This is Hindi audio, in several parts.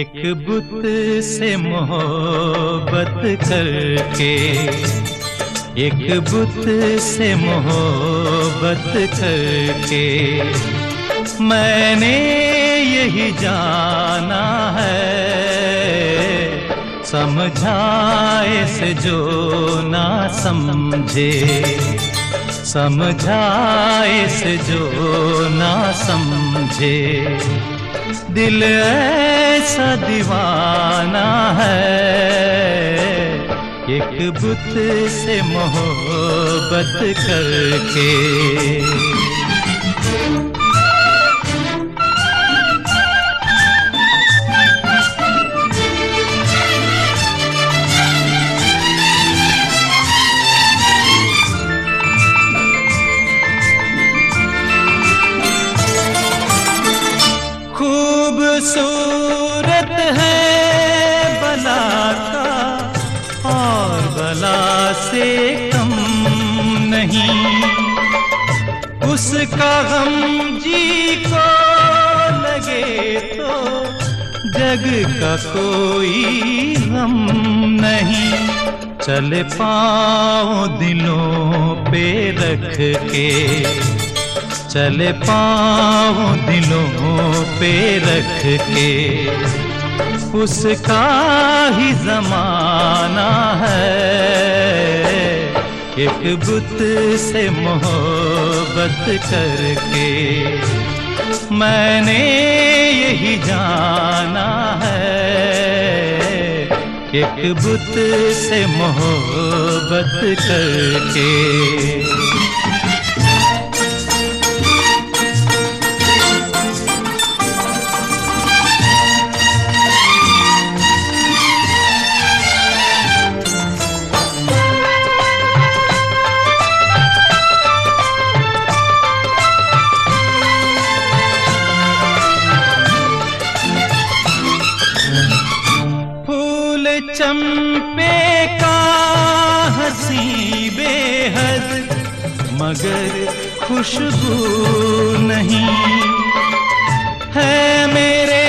एक बुत से मोहब्बत करके, एक बुत से मोहब्बत करके मैंने यही जाना है, समझाए से जो ना समझे, समझाए से जो ना समझे, दिल ऐसा दीवाना है, एक बुत से मोहब्बत करके। खूबसूरत है बला का और बला से कम नहीं, उसका गम जी को लगे तो जग का कोई गम नहीं। चले पाँव दिलों पे रख के, चले पाँव दिलों पे रख के, उसका ही ज़माना है, एक बुत से मोहब्बत करके मैंने यही जाना है, एक बुत से मोहब्बत करके। चंपे का हंसी बेहद मगर खुशबू नहीं है, मेरे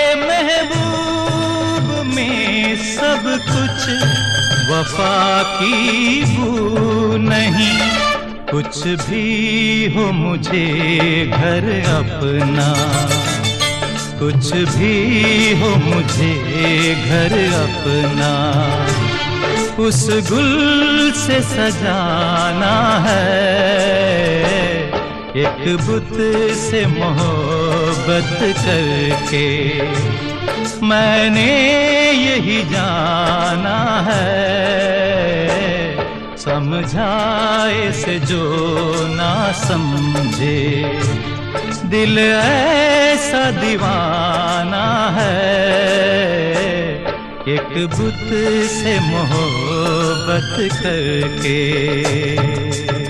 महबूब में सब कुछ वफा की बू नहीं। कुछ भी हो मुझे घर अपना, कुछ भी हो मुझे घर अपना, उस गुल से सजाना है, एक बुत से मोहब्बत करके मैंने यही जाना है, समझाए से जो ना समझे, दिल ऐसा दीवाना है, एक बुत से मोहब्बत करके।